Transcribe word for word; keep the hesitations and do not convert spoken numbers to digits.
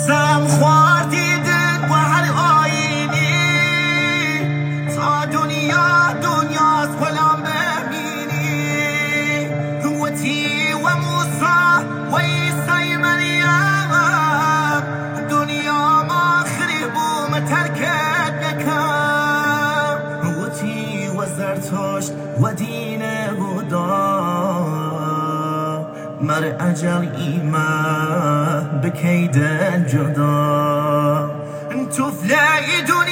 سم خواردیدت با هر آینی تا دنیا دنیاست بلام ببینی قوتی و موسا و عیسی مریم دنیا ما خریب و ترکت نکم قوتی و زرتشت و دین هدا مر اجل ایمه بکیدن جدا تو فلای دنیا